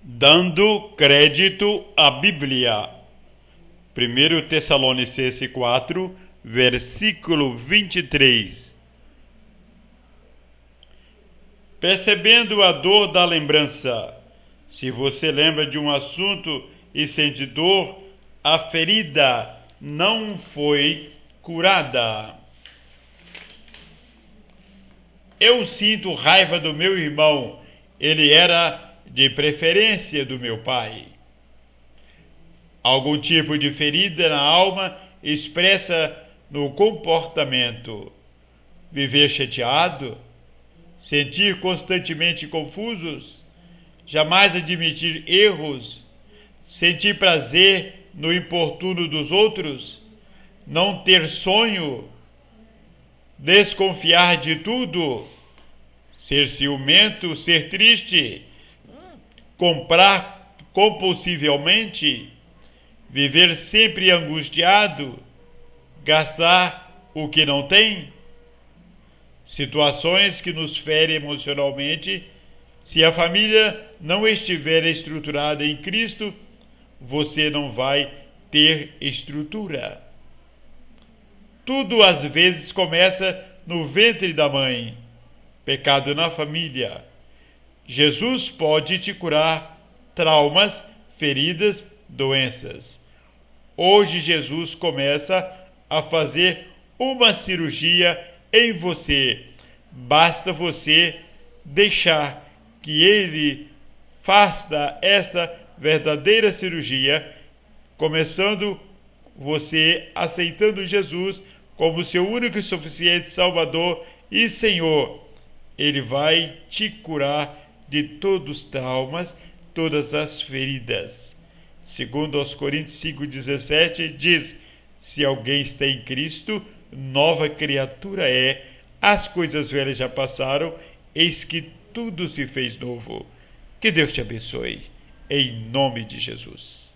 Dando crédito à Bíblia. 1 Tessalonicenses 4, versículo 23. Percebendo a dor da lembrança. Se você lembra de um assunto e sente dor, a ferida não foi curada. Eu sinto raiva do meu irmão, ele era de preferência do meu pai. Algum tipo de ferida na alma expressa no comportamento. Viver chateado, sentir constantemente confusos, jamais admitir erros, sentir prazer no importuno dos outros, não ter sonho, desconfiar de tudo, ser ciumento, ser triste, comprar compulsivamente, viver sempre angustiado, gastar o que não tem. Situações que nos ferem emocionalmente. Se a família não estiver estruturada em Cristo, você não vai ter estrutura. Tudo às vezes começa no ventre da mãe. Pecado na família. Jesus pode te curar traumas, feridas, doenças. Hoje Jesus começa a fazer uma cirurgia em você. Basta você deixar que Ele faça esta verdadeira cirurgia, começando você aceitando Jesus como seu único e suficiente Salvador e Senhor. Ele vai te curar de todos os traumas, todas as feridas. Segundo aos Coríntios 5,17 diz: se alguém está em Cristo, nova criatura é, as coisas velhas já passaram, eis que tudo se fez novo. Que Deus te abençoe, em nome de Jesus.